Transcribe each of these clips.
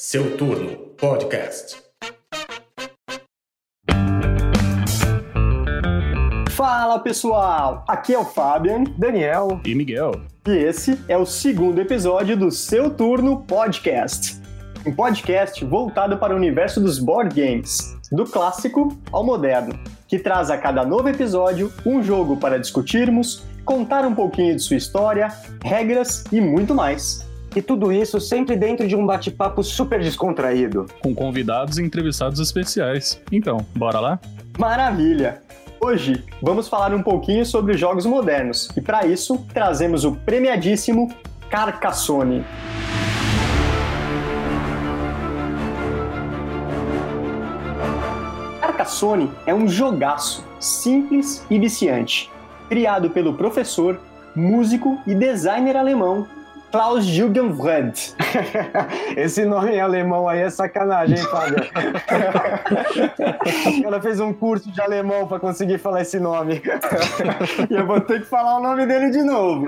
Seu Turno Podcast. Fala pessoal, aqui é o Fabian, Daniel e Miguel. E esse é o segundo episódio do Seu Turno Podcast. Um podcast voltado para o universo dos board games, do clássico ao moderno, que traz a cada novo episódio um jogo para discutirmos, contar um pouquinho de sua história, regras e muito mais. E tudo isso sempre dentro de um bate-papo super descontraído. Com convidados e entrevistados especiais. Então, bora lá? Maravilha! Hoje vamos falar um pouquinho sobre os jogos modernos e para isso trazemos o premiadíssimo Carcassonne. Carcassonne é um jogaço simples e viciante, criado pelo professor, músico e designer alemão Klaus-Jürgen Wrede. Esse nome em alemão aí é sacanagem, hein, Fábio? Ela fez um curso de alemão para conseguir falar esse nome. E eu vou ter que falar o nome dele de novo.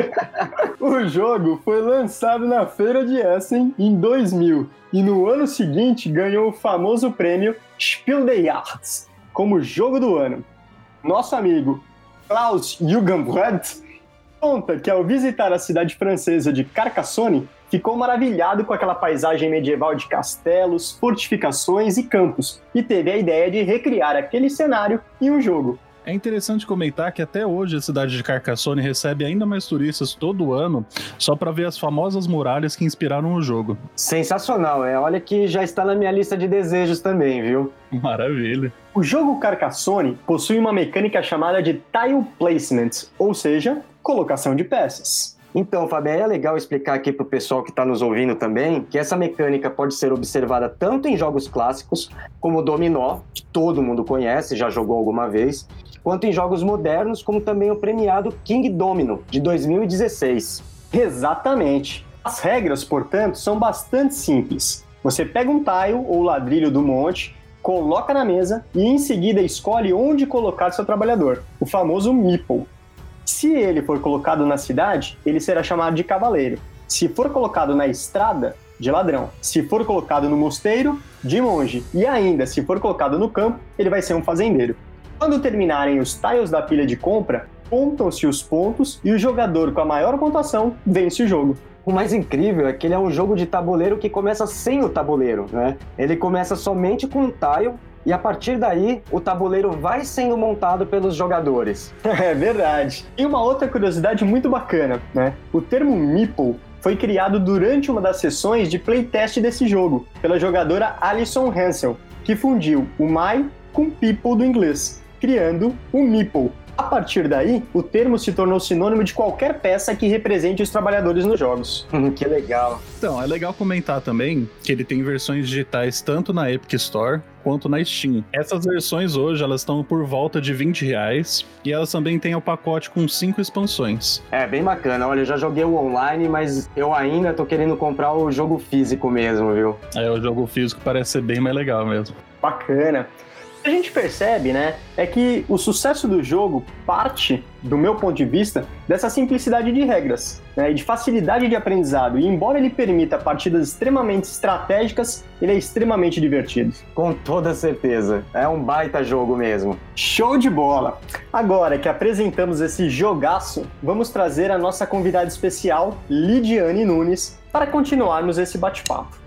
O jogo foi lançado na Feira de Essen em 2000 e no ano seguinte ganhou o famoso prêmio Spiel des Jahres como jogo do ano. Nosso amigo Klaus-Jürgen Wrede conta que ao visitar a cidade francesa de Carcassonne, ficou maravilhado com aquela paisagem medieval de castelos, fortificações e campos, e teve a ideia de recriar aquele cenário em um jogo. É interessante comentar que até hoje a cidade de Carcassonne recebe ainda mais turistas todo ano, só para ver as famosas muralhas que inspiraram o jogo. Sensacional, olha que já está na minha lista de desejos também, viu? Maravilha. O jogo Carcassonne possui uma mecânica chamada de tile placement, ou seja, colocação de peças. Então, Fábio, é legal explicar aqui para o pessoal que está nos ouvindo também que essa mecânica pode ser observada tanto em jogos clássicos, como o Dominó, que todo mundo conhece, já jogou alguma vez, quanto em jogos modernos, como também o premiado King Domino, de 2016. Exatamente. As regras, portanto, são bastante simples. Você pega um tile ou ladrilho do monte, coloca na mesa e em seguida escolhe onde colocar seu trabalhador, o famoso meeple. Se ele for colocado na cidade, ele será chamado de cavaleiro. Se for colocado na estrada, de ladrão. Se for colocado no mosteiro, de monge. E ainda, se for colocado no campo, ele vai ser um fazendeiro. Quando terminarem os tiles da pilha de compra, contam-se os pontos e o jogador com a maior pontuação vence o jogo. O mais incrível é que ele é um jogo de tabuleiro que começa sem o tabuleiro, né? Ele começa somente com um tile e a partir daí o tabuleiro vai sendo montado pelos jogadores. É verdade. E uma outra curiosidade muito bacana, né? O termo meeple foi criado durante uma das sessões de playtest desse jogo, pela jogadora Alison Hansel, que fundiu o my com people do inglês, criando o meeple. A partir daí, o termo se tornou sinônimo de qualquer peça que represente os trabalhadores nos jogos. Que legal. Então, é legal comentar também que ele tem versões digitais tanto na Epic Store quanto na Steam. Essas versões hoje, elas estão por volta de R$20 e elas também têm o pacote com 5 expansões. É, bem bacana. Olha, eu já joguei o online, mas eu ainda tô querendo comprar o jogo físico mesmo, viu? O jogo físico parece ser bem mais legal mesmo. Bacana. O que a gente percebe, né, é que o sucesso do jogo parte, do meu ponto de vista, dessa simplicidade de regras, né, e de facilidade de aprendizado. E embora ele permita partidas extremamente estratégicas, ele é extremamente divertido. Com toda certeza. É um baita jogo mesmo. Show de bola! Agora que apresentamos esse jogaço, vamos trazer a nossa convidada especial, Lidiane Nunes, para continuarmos esse bate-papo.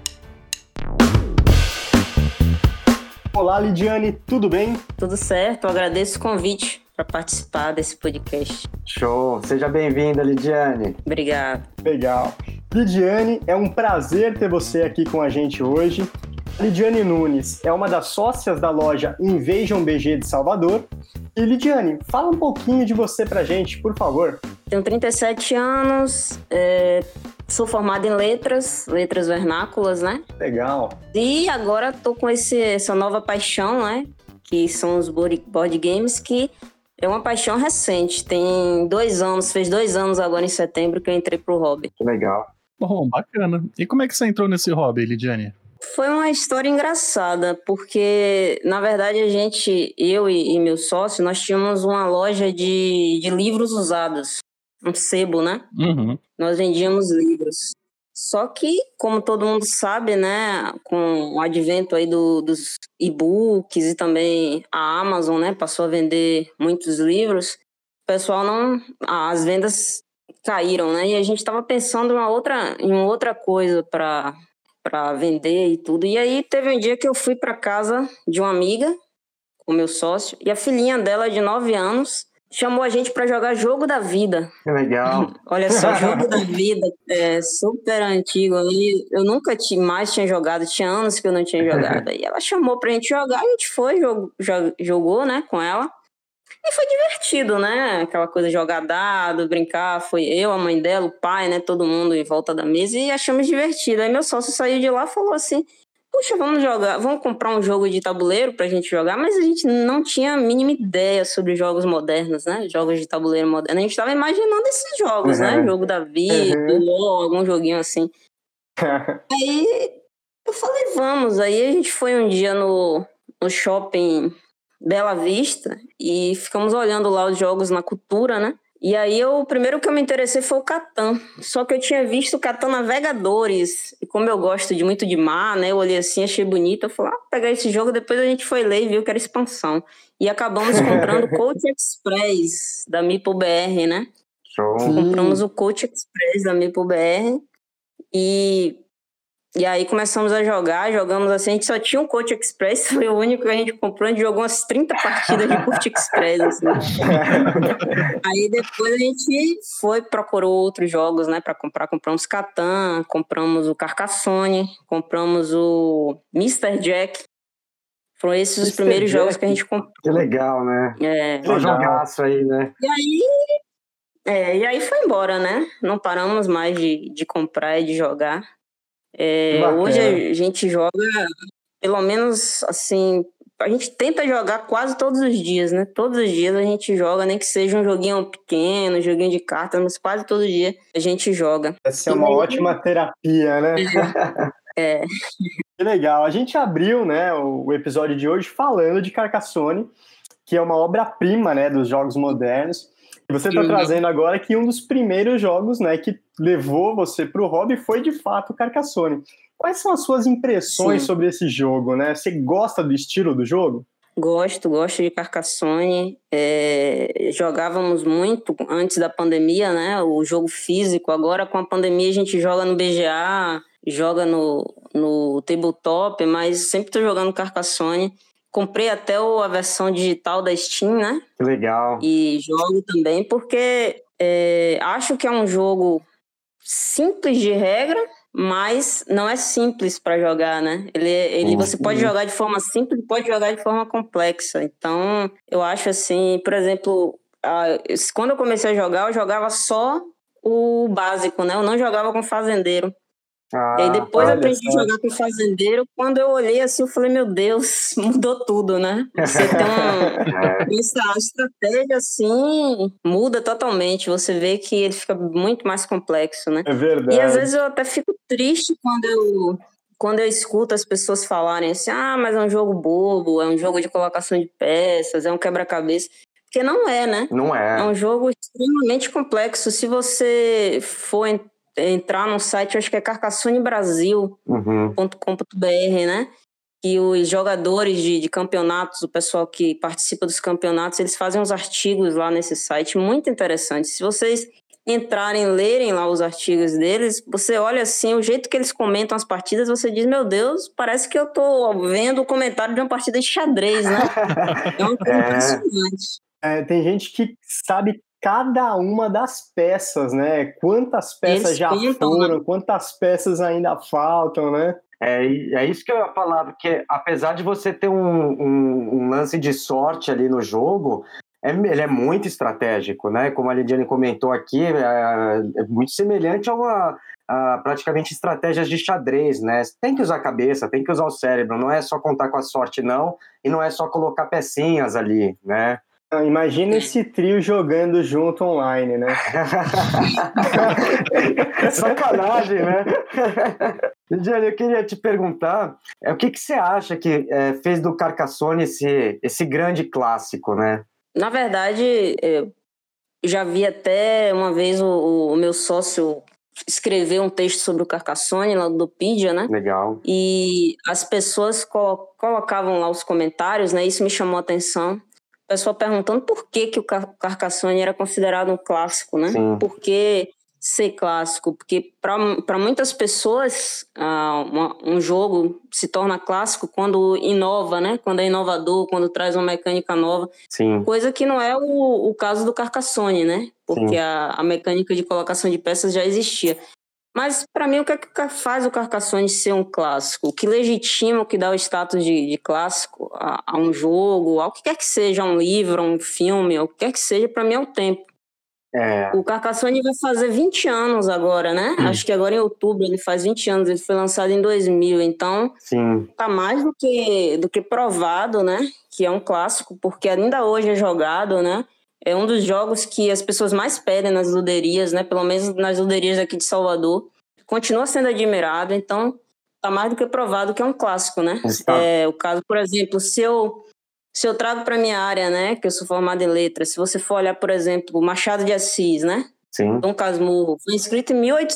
Olá, Lidiane, tudo bem? Tudo certo, eu agradeço o convite para participar desse podcast. Show! Seja bem-vinda, Lidiane. Obrigada. Legal. Lidiane, é um prazer ter você aqui com a gente hoje. Lidiane Nunes é uma das sócias da loja Invasion BG de Salvador. E Lidiane, fala um pouquinho de você pra gente, por favor. Tenho 37 anos, sou formada em letras vernáculas, né? Legal. E agora tô com essa nova paixão, né? Que são os board games, que é uma paixão recente. Tem 2 anos, fez 2 anos agora em setembro que eu entrei pro hobby. Que legal. Bom, bacana. E como é que você entrou nesse hobby, Lidiane? Foi uma história engraçada, porque, na verdade, eu e meu sócio, nós tínhamos uma loja de livros usados, um sebo, né? Uhum. Nós vendíamos livros. Só que, como todo mundo sabe, né, com o advento aí dos e-books e também a Amazon, né, passou a vender muitos livros, o pessoal as vendas caíram, né, e a gente estava pensando em outra coisa para vender e tudo. E aí teve um dia que eu fui para casa de uma amiga, com meu sócio, e a filhinha dela, de 9 anos, chamou a gente para jogar Jogo da Vida. Que legal. Olha só, Jogo da Vida é super antigo. Eu nunca mais tinha jogado, tinha anos que eu não tinha jogado. E ela chamou pra gente jogar, a gente foi, jogou, né, com ela. E foi divertido, né? Aquela coisa de jogar dado, brincar. Foi eu, a mãe dela, o pai, né? Todo mundo em volta da mesa e achamos divertido. Aí meu sócio saiu de lá e falou assim: puxa, vamos comprar um jogo de tabuleiro pra gente jogar, mas a gente não tinha a mínima ideia sobre jogos modernos, né? Jogos de tabuleiro moderno. A gente tava imaginando esses jogos, né? Jogo da vida, algum joguinho assim. Aí eu falei, vamos. Aí a gente foi um dia no shopping Bela Vista e ficamos olhando lá os jogos na Cultura, né? E aí, o primeiro que eu me interessei foi o Catan. Só que eu tinha visto o Catan Navegadores. E como eu gosto muito de mar, né? Eu olhei assim, achei bonito. Eu falei, vou pegar esse jogo. Depois a gente foi ler e viu que era expansão. E acabamos comprando o Coach Express da Meeple BR, né? Show. Compramos o Coach Express da Meeple BR. E aí começamos a jogamos assim, a gente só tinha um Coach Express, foi o único que a gente comprou, a gente jogou umas 30 partidas de Coach Express, assim. Aí depois a gente procurou outros jogos, né, pra comprar, compramos Catan, compramos o Carcassonne, compramos o Mr. Jack, foram esses os primeiros jogos que a gente comprou. Que legal, né? Só jogaço aí, né? E aí foi embora, né, não paramos mais de comprar e de jogar. Hoje a gente joga, pelo menos assim, a gente tenta jogar quase todos os dias, né? Todos os dias a gente joga, nem que seja um joguinho pequeno, um joguinho de cartas, mas quase todo dia a gente joga. Essa é uma ótima terapia, né? Que legal. A gente abriu, né, o episódio de hoje falando de Carcassonne, que é uma obra-prima, né, dos jogos modernos. E você está trazendo agora que um dos primeiros jogos, né, que levou você para o hobby foi, de fato, o Carcassonne. Quais são as suas impressões sobre esse jogo, né? Você gosta do estilo do jogo? Gosto de Carcassonne. Jogávamos muito antes da pandemia, né? O jogo físico. Agora, com a pandemia, a gente joga no BGA, joga no tabletop, mas sempre estou jogando Carcassonne. Comprei até a versão digital da Steam, né? Legal. E jogo também, porque acho que é um jogo simples de regra, mas não é simples para jogar, né? Você pode jogar de forma simples, pode jogar de forma complexa. Então, eu acho assim, por exemplo, quando eu comecei a jogar, eu jogava só o básico, né? Eu não jogava com fazendeiro. E aí depois eu aprendi a jogar com fazendeiro. Quando eu olhei assim, eu falei, meu Deus, mudou tudo, né? Você tem essa estratégia assim, muda totalmente. Você vê que ele fica muito mais complexo, né? É verdade. E às vezes eu até fico triste quando eu escuto as pessoas falarem assim, mas é um jogo bobo, é um jogo de colocação de peças, é um quebra-cabeça. Porque não é, né? Não é. É um jogo extremamente complexo. Se você for entrar no site, acho que é carcassonebrasil.com.br, né? Que os jogadores de campeonatos, o pessoal que participa dos campeonatos, eles fazem uns artigos lá nesse site muito interessantes. Se vocês entrarem, lerem lá os artigos deles, você olha assim, o jeito que eles comentam as partidas, você diz, meu Deus, parece que eu tô vendo o comentário de uma partida de xadrez, né? É uma coisa impressionante. Tem gente que sabe cada uma das peças, né? Quantas peças já foram, né? Quantas peças ainda faltam, né? É isso que eu ia falar, porque apesar de você ter um lance de sorte ali no jogo, ele é muito estratégico, né? Como a Lidiane comentou aqui, é muito semelhante a praticamente estratégias de xadrez, né? Tem que usar a cabeça, tem que usar o cérebro, não é só contar com a sorte, não, e não é só colocar pecinhas ali, né? Imagina esse trio jogando junto online, né? Sacanagem, né? Lidiane, eu queria te perguntar, o que você acha que fez do Carcassonne esse grande clássico, né? Na verdade, eu já vi até uma vez o meu sócio escrever um texto sobre o Carcassonne lá do Ludopedia, né? Legal. E as pessoas colocavam lá os comentários, né? Isso me chamou a atenção. O pessoal perguntando por que o Carcassonne era considerado um clássico, né? Sim. Por que ser clássico? Porque para muitas pessoas um jogo se torna clássico quando inova, né? Quando é inovador, quando traz uma mecânica nova. Sim. Coisa que não é o caso do Carcassonne, né? Porque a mecânica de colocação de peças já existia. Mas, para mim, o que é que faz o Carcassonne ser um clássico? O que legitima, o que dá o status de clássico a um jogo, ao que quer que seja, um livro, um filme, o que quer que seja, para mim é o tempo. O Carcassonne vai fazer 20 anos agora, né? Acho que agora em outubro ele faz 20 anos, ele foi lançado em 2000, então tá mais do que provado, né? Que é um clássico, porque ainda hoje é jogado, né? É um dos jogos que as pessoas mais pedem nas luderias, né? Pelo menos nas luderias aqui de Salvador. Continua sendo admirado, então tá mais do que provado que é um clássico, né? O caso, por exemplo, se eu trago para minha área, né? Que eu sou formado em letras, se você for olhar, por exemplo, o Machado de Assis, né? Sim. Dom Casmurro, foi escrito em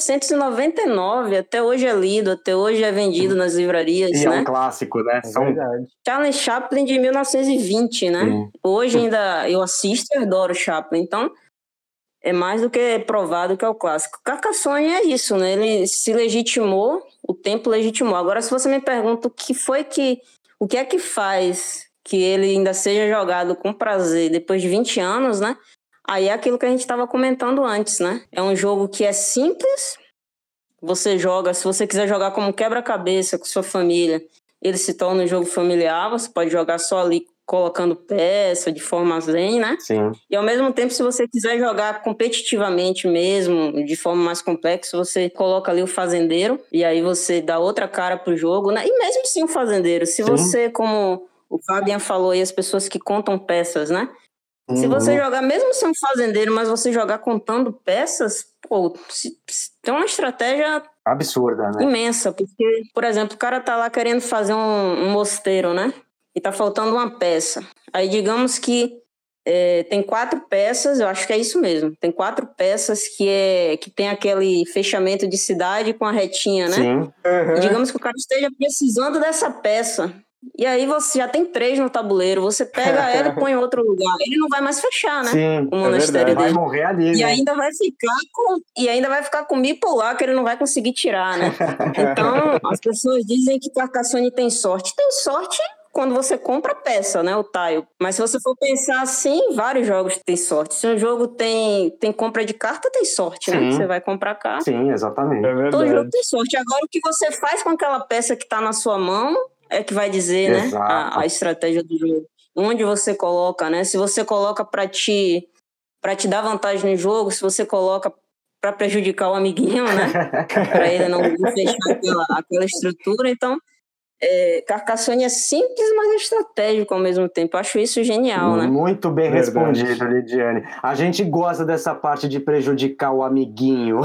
1899, até hoje é lido, até hoje é vendido nas livrarias, E né? é um clássico, né? É verdade. Charlie Chaplin de 1920, né? Sim. Hoje ainda eu assisto e adoro Chaplin, então é mais do que provado que é o clássico. Carcassonne é isso, né? Ele se legitimou, o tempo legitimou. Agora, se você me pergunta o que é que faz que ele ainda seja jogado com prazer depois de 20 anos, né? Aí é aquilo que a gente estava comentando antes, né? É um jogo que é simples, você joga, se você quiser jogar como quebra-cabeça com sua família, ele se torna um jogo familiar, você pode jogar só ali colocando peça, de forma zen, né? Sim. E ao mesmo tempo, se você quiser jogar competitivamente mesmo, de forma mais complexa, você coloca ali o fazendeiro, e aí você dá outra cara pro jogo, né? E mesmo sem o fazendeiro, se você, como o Fabian falou aí, as pessoas que contam peças, né? Se você jogar, mesmo sem um fazendeiro, mas você jogar contando peças, pô, tem uma estratégia absurda, né? Imensa, porque, por exemplo, o cara tá lá querendo fazer um mosteiro, né? E tá faltando uma peça. Aí, digamos que tem 4 peças, eu acho que é isso mesmo. Tem 4 peças que tem aquele fechamento de cidade com a retinha, né? Sim. E digamos que o cara esteja precisando dessa peça. E aí você já tem 3 no tabuleiro, você pega ela e põe em outro lugar. Ele não vai mais fechar, né? Sim, o monastério vai dele. morrer ali, né? E ainda vai ficar com bipolar, que ele não vai conseguir tirar, né? Então, as pessoas dizem que Carcassonne tem sorte. Tem sorte quando você compra a peça, né? O tile. Mas se você for pensar assim, vários jogos têm sorte. Se um jogo tem compra de carta, tem sorte, né? Você vai comprar carta. Sim, exatamente. É verdade. Todo jogo tem sorte. Agora, o que você faz com aquela peça que tá na sua mão é que vai dizer, né? A estratégia do jogo. Onde você coloca, né? Se você coloca para te dar vantagem no jogo, se você coloca para prejudicar o amiguinho, né? Para ele não fechar aquela estrutura. Então, Carcassonne é simples, mas é estratégico ao mesmo tempo. Eu acho isso genial, né? Muito bem respondido, Lidiane. A gente gosta dessa parte de prejudicar o amiguinho.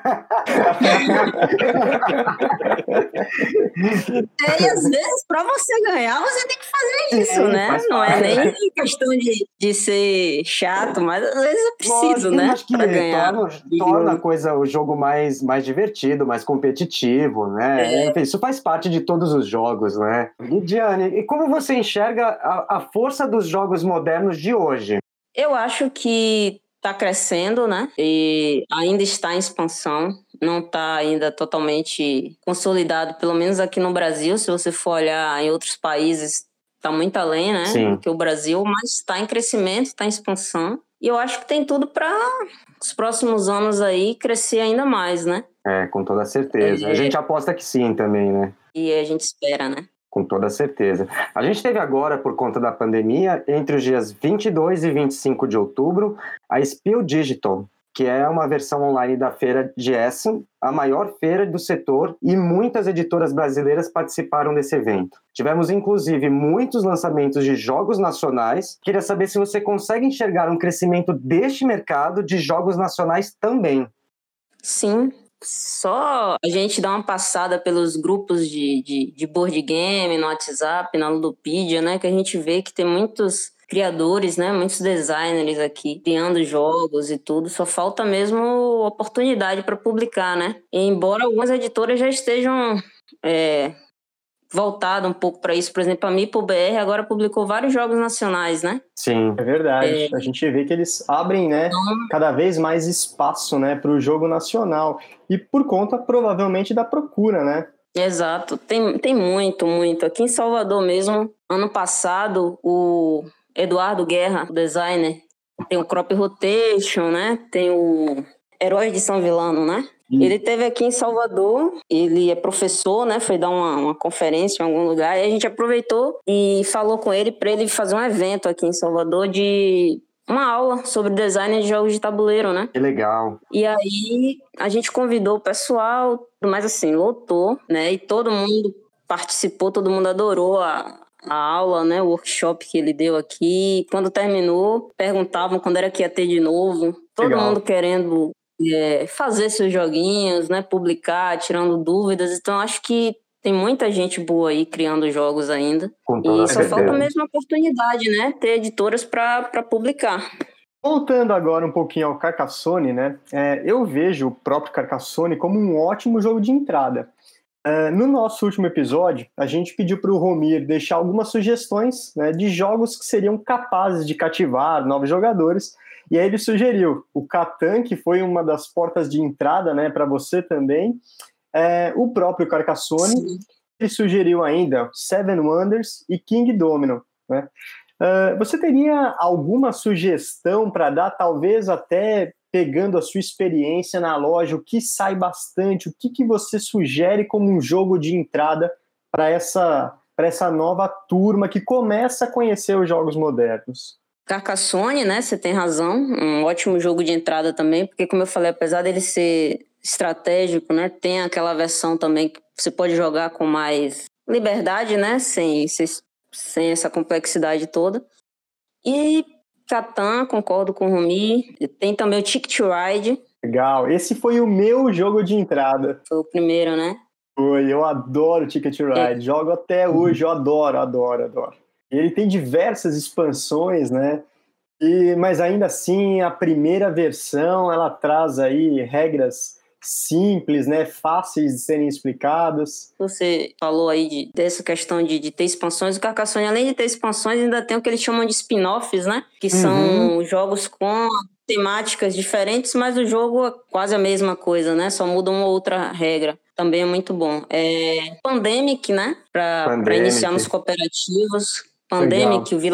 E às vezes, para você ganhar, você tem que fazer isso, né? Não é nem questão de ser chato, mas às vezes é preciso, né? Para ganhar. Torna o jogo mais divertido, mais competitivo, né? Enfim, isso faz parte de todos os jogos, né? Lidiane, e como você enxerga a força dos jogos modernos de hoje? Eu acho que está crescendo, né? E ainda está em expansão. Não está ainda totalmente consolidado, pelo menos aqui no Brasil. Se você for olhar em outros países, está muito além, né? Sim. Do que o Brasil, mas está em crescimento, está em expansão. E eu acho que tem tudo para os próximos anos aí crescer ainda mais, né? Com toda certeza. A gente aposta que sim também, né? E a gente espera, né? Com toda certeza. A gente teve agora, por conta da pandemia, entre os dias 22 e 25 de outubro, a Spiel Digital, que é uma versão online da feira de Essen, a maior feira do setor, e muitas editoras brasileiras participaram desse evento. Tivemos, inclusive, muitos lançamentos de jogos nacionais. Queria saber se você consegue enxergar um crescimento deste mercado de jogos nacionais também. Sim. Só a gente dá uma passada pelos grupos de board game no WhatsApp, na Ludopedia, né? Que a gente vê que tem muitos criadores, né? Muitos designers aqui criando jogos e tudo. Só falta mesmo oportunidade para publicar, né? E embora algumas editoras já estejam voltadas um pouco para isso. Por exemplo, a MeepleBR agora publicou vários jogos nacionais, né? Sim. É verdade. A gente vê que eles abrem, né, cada vez mais espaço, né, para o jogo nacional. E por conta, provavelmente, da procura, né? Exato. Tem muito, muito. Aqui em Salvador mesmo, ano passado, o Eduardo Guerra, o designer, tem o Crop Rotation, né? Tem o Heróis de São Vilano, né? Ele esteve aqui em Salvador, ele é professor, né? Foi dar uma conferência em algum lugar, e a gente aproveitou e falou com ele para ele fazer um evento aqui em Salvador de uma aula sobre design de jogos de tabuleiro, né? Que legal. E aí a gente convidou o pessoal, mas assim, lotou, né? E todo mundo participou, todo mundo adorou a aula, né? O workshop que ele deu aqui. Quando terminou, perguntavam quando era que ia ter de novo. Todo Legal. mundo querendo fazer seus joguinhos, né? Publicar, tirando dúvidas. Então acho que tem muita gente boa aí criando jogos ainda. Com toda E só certeza. falta mesmo a oportunidade, né? Ter editoras para publicar. Voltando agora um pouquinho ao Carcassonne, né? Eu vejo o próprio Carcassonne como um ótimo jogo de entrada. No nosso último episódio, a gente pediu para o Romir deixar algumas sugestões, né, de jogos que seriam capazes de cativar novos jogadores. E aí ele sugeriu o Catan, que foi uma das portas de entrada, né, para você também. O próprio Carcassonne. Sim. Ele sugeriu ainda Seven Wonders e King Domino, né? Você teria alguma sugestão para dar, talvez até pegando a sua experiência na loja, o que sai bastante, o que você sugere como um jogo de entrada para essa nova turma que começa a conhecer os jogos modernos? Carcassonne, né? Você tem razão. Um ótimo jogo de entrada também, porque como eu falei, apesar dele ser estratégico, né? Tem aquela versão também que você pode jogar com mais liberdade, né? Sem essa complexidade toda. E Catan, concordo com o Rumi. Tem também o Ticket to Ride. Legal. Esse foi o meu jogo de entrada. Foi o primeiro, né? Eu adoro Ticket to Ride. Jogo até hoje, eu adoro. Ele tem diversas expansões, né? Mas ainda assim, a primeira versão, ela traz aí regras simples, né? Fáceis de serem explicadas. Você falou aí dessa questão de ter expansões. O Carcassonne, além de ter expansões, ainda tem o que eles chamam de spin-offs, né? Que são jogos com temáticas diferentes, mas o jogo é quase a mesma coisa, né? Só muda uma ou outra regra. Também é muito bom. Pandemic, né? Para iniciar nos cooperativos. Pandemic, o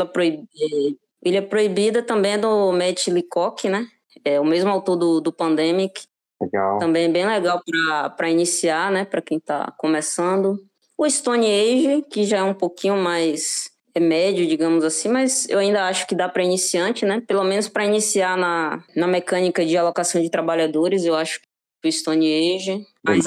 Ilha Proibida também é do Matt Leacock, né? É o mesmo autor do Pandemic. Legal. Também é bem legal para iniciar, né? Para quem está começando. O Stone Age, que já é um pouquinho mais médio, digamos assim, mas eu ainda acho que dá para iniciante, né? Pelo menos para iniciar na mecânica de alocação de trabalhadores, eu acho que o Stone Age. Mas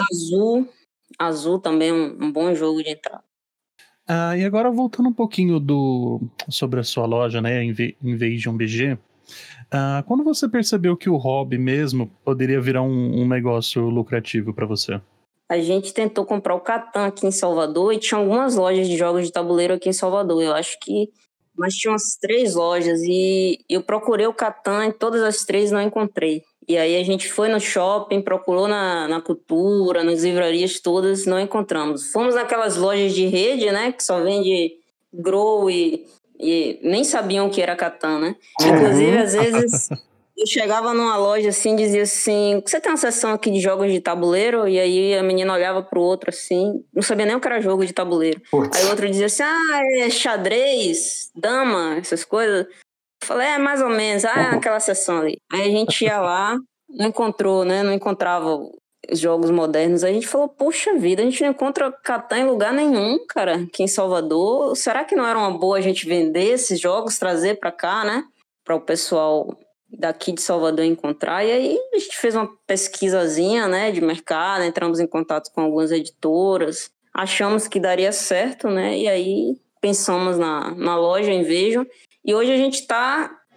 Azul também é um bom jogo de entrada. E agora voltando um pouquinho sobre a sua loja, né, Invasion BG, quando você percebeu que o hobby mesmo poderia virar um negócio lucrativo para você? A gente tentou comprar o Catan aqui em Salvador e tinha algumas lojas de jogos de tabuleiro aqui em Salvador. Eu acho que mas tinha umas 3 lojas e eu procurei o Catan em todas as 3 e não encontrei. E aí a gente foi no shopping, procurou na Cultura, nas livrarias todas, não encontramos. Fomos naquelas lojas de rede, né, que só vende Grow e nem sabiam o que era Catan, né? Inclusive, às vezes, eu chegava numa loja assim, dizia assim, você tem uma seção aqui de jogos de tabuleiro? E aí a menina olhava pro outro assim, não sabia nem o que era jogo de tabuleiro. Putz. Aí o outro dizia assim, é xadrez, dama, essas coisas. Eu falei, mais ou menos, aquela seção ali. Aí a gente ia lá, não encontrou, né? Não encontrava os jogos modernos. Aí a gente falou, poxa vida, a gente não encontra Catan em lugar nenhum, cara, aqui em Salvador. Será que não era uma boa a gente vender esses jogos, trazer pra cá, né? Para o pessoal daqui de Salvador encontrar. E aí a gente fez uma pesquisazinha, né, de mercado, entramos em contato com algumas editoras, achamos que daria certo, né? E aí pensamos na loja Invasion. E hoje a gente está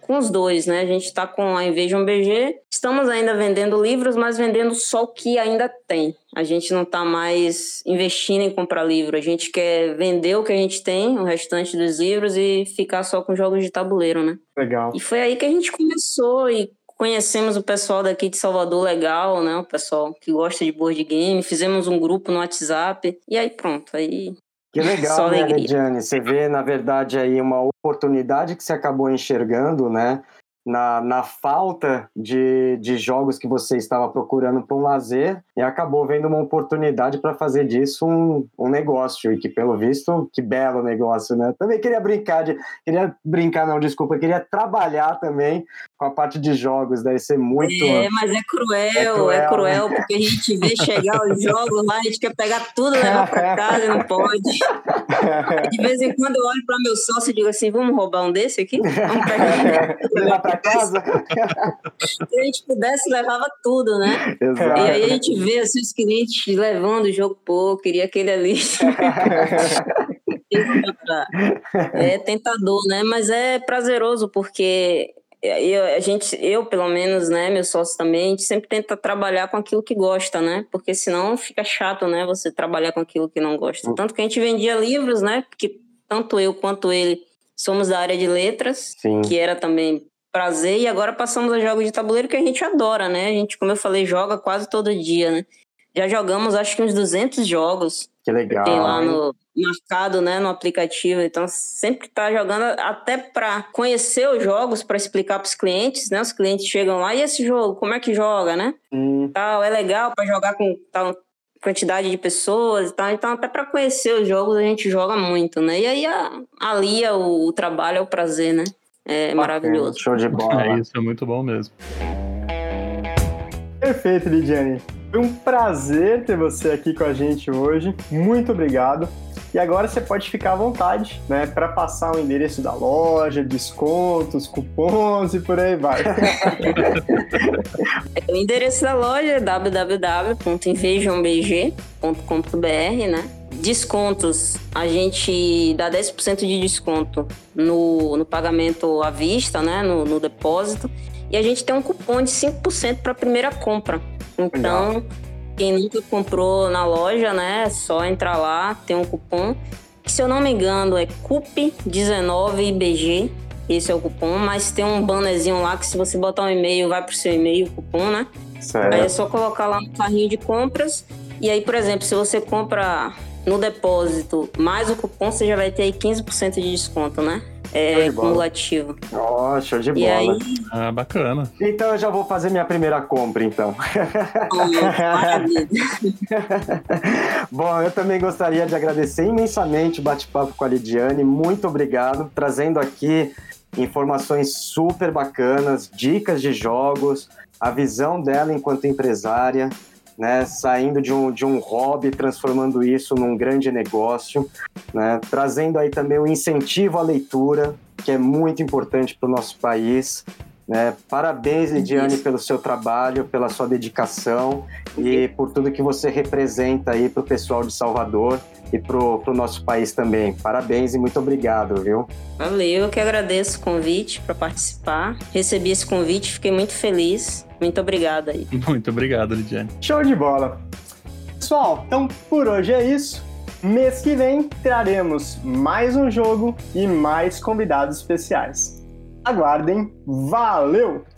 com os dois, né? A gente está com a Invasion BG, estamos ainda vendendo livros, mas vendendo só o que ainda tem. A gente não está mais investindo em comprar livro, a gente quer vender o que a gente tem, o restante dos livros, e ficar só com jogos de tabuleiro, né? Legal. E foi aí que a gente começou e conhecemos o pessoal daqui de Salvador legal, né? O pessoal que gosta de board game, fizemos um grupo no WhatsApp, e aí pronto, aí... Que legal, né, Lidiane? Você vê, na verdade, aí uma oportunidade que você acabou enxergando, né? Na falta de jogos que você estava procurando para um lazer, e acabou vendo uma oportunidade para fazer disso um negócio, e que, pelo visto, que belo negócio, né? Também queria trabalhar também com a parte de jogos, deve ser muito... mas é cruel, porque a gente vê chegar os jogos lá, a gente quer pegar tudo, levar para casa e não pode. De vez em quando eu olho para meu sócio e digo assim, vamos roubar um desse aqui? Vamos pegar levar para casa? Se a gente pudesse, levava tudo, né? Exato. E aí a gente vê assim, os clientes levando o jogo, pô, queria aquele ali. É tentador, né? Mas é prazeroso, porque eu pelo menos, né, meu sócio também, a gente sempre tenta trabalhar com aquilo que gosta, né? Porque senão fica chato, né, você trabalhar com aquilo que não gosta. Tanto que a gente vendia livros, né? Porque tanto eu quanto ele somos da área de letras, Sim. Que era também prazer, e agora passamos a jogos de tabuleiro que a gente adora, né? A gente, como eu falei, joga quase todo dia, né? Já jogamos, acho que uns 200 jogos. Que legal. Tem lá marcado, né, no aplicativo. Então, sempre tá jogando, até para conhecer os jogos, para explicar para os clientes, né? Os clientes chegam lá, e esse jogo, como é que joga, né? Tal, é legal para jogar com tal quantidade de pessoas e tal. Então, até para conhecer os jogos, a gente joga muito, né? E aí, alia o trabalho ao prazer, né? É maravilhoso. Show de bola. Isso, é muito bom mesmo. Perfeito, Lidiane. Foi um prazer ter você aqui com a gente hoje. Muito obrigado. E agora você pode ficar à vontade, né, para passar o endereço da loja, descontos, cupons e por aí vai. O endereço da loja é www.invasionbg.com.br, né? Descontos, a gente dá 10% de desconto no pagamento à vista, né? No depósito. E a gente tem um cupom de 5% para a primeira compra. Então, legal. Quem nunca comprou na loja, né? É só entrar lá, tem um cupom. Que, se eu não me engano, é CUP19BG. Esse é o cupom, mas tem um bannerzinho lá que, se você botar um e-mail, vai pro seu e-mail o cupom, né? Certo. Aí é só colocar lá no carrinho de compras. E aí, por exemplo, se você compra no depósito mais o cupom, você já vai ter aí 15% de desconto, né? É cumulativo. Oh, show de bola. Aí... bacana. Então eu já vou fazer minha primeira compra, então. Bom, eu também gostaria de agradecer imensamente o bate-papo com a Lidiane. Muito obrigado, trazendo aqui informações super bacanas, dicas de jogos, a visão dela enquanto empresária, né, saindo de um hobby, transformando isso num grande negócio, né, trazendo aí também o incentivo à leitura, que é muito importante para o nosso país, né. Parabéns, Lidiane, pelo seu trabalho, pela sua dedicação e por tudo que você representa aí para o pessoal de Salvador e para o nosso país também. Parabéns e muito obrigado, viu? Valeu, eu que agradeço o convite para participar. Recebi esse convite, fiquei muito feliz. Muito obrigada aí. Muito obrigado, Lidiane. Show de bola. Pessoal, então por hoje é isso. Mês que vem traremos mais um jogo e mais convidados especiais. Aguardem. Valeu!